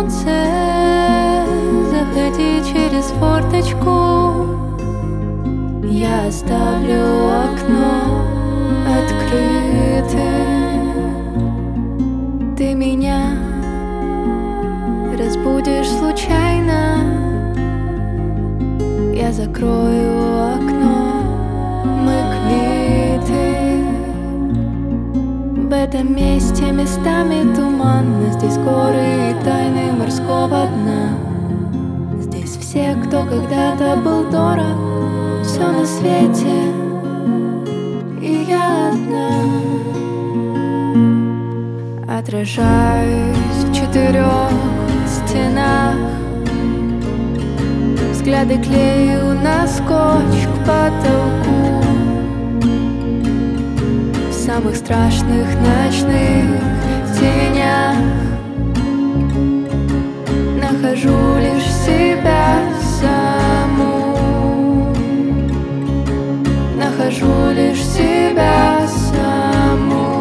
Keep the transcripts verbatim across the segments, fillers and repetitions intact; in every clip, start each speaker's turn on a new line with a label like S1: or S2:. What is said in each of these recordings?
S1: солнце, заходи через форточку. Я оставлю окно открытым. Ты меня разбудишь случайно. Я закрою окно, мы квиты. В этом месте местами туманно. Здесь горы и тайны морского дна. Здесь все, кто когда-то был дорог, все на свете, и я одна. Отражаюсь в четырех стенах. Взгляды клею на скотч к потолку. В самых страшных ночных тенях нахожу лишь себя саму. Нахожу лишь себя саму.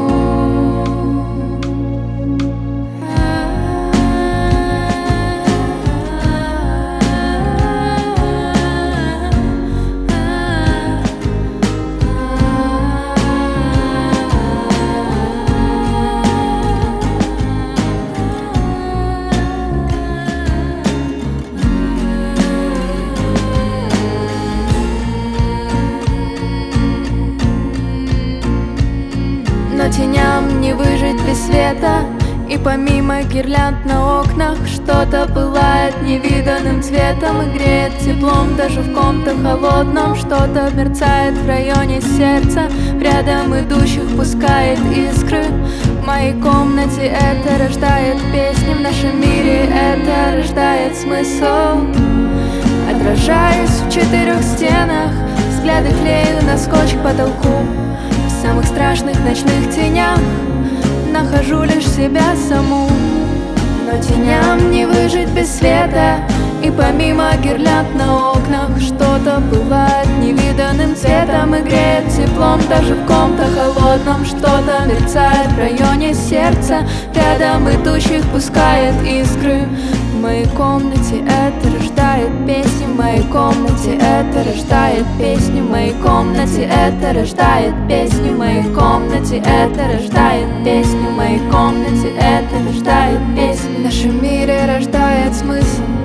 S1: Но теням не выжить без света. И помимо гирлянд на окнах что-то пылает невиданным цветом и греет теплом даже в ком-то холодном. Что-то мерцает в районе сердца, рядом идущих пускает искры. В моей комнате это рождает песни, в нашем мире это рождает смысл. Отражаюсь в четырех стенах, взгляды клею на скотч к потолку. В самых страшных ночных тенях нахожу лишь себя саму. Но теням не выжить без света. И помимо гирлянд на окнах что-то бывает невиданным цветом и греет теплом даже в ком-то холодном. Что-то мерцает в районе сердца, рядом идущих пускает искры. В моей комнате это рождает песни, в моей комнате это рождает песни, в моей комнате это рождает песни, в моей комнате это рождает песни, в моей комнате это рождает песни. В нашем мире рождает смысл.